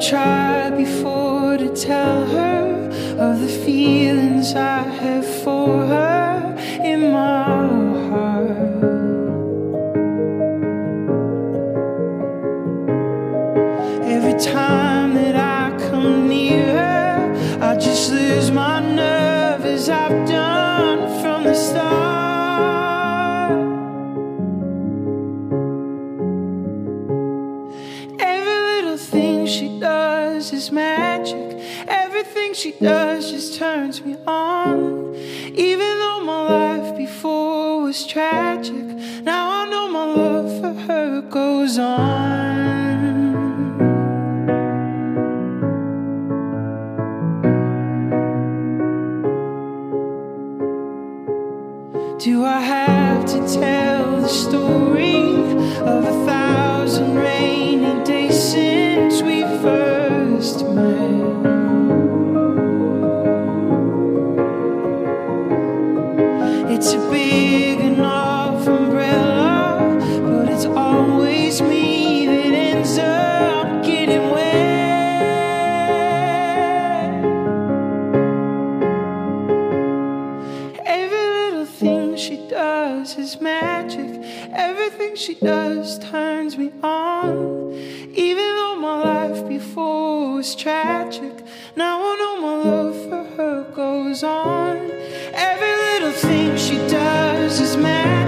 try before to tell her of the feelings I have for her in my heart. Every time that I come near her, I just lose my nerve as I've done from the start. Every little thing she does is magic. Everything she does just turns me on. Even though my life before was tragic, now I know my love for her goes on. Do I have to tell the story of 1,000 rainy days since we first met? It's a big enough umbrella, but it's always me that ends up getting wet. Every little thing she does is magic. Everything she does turns me on. Even though my life before was tragic, now I know my love for her goes on. Every little thing she does is magic.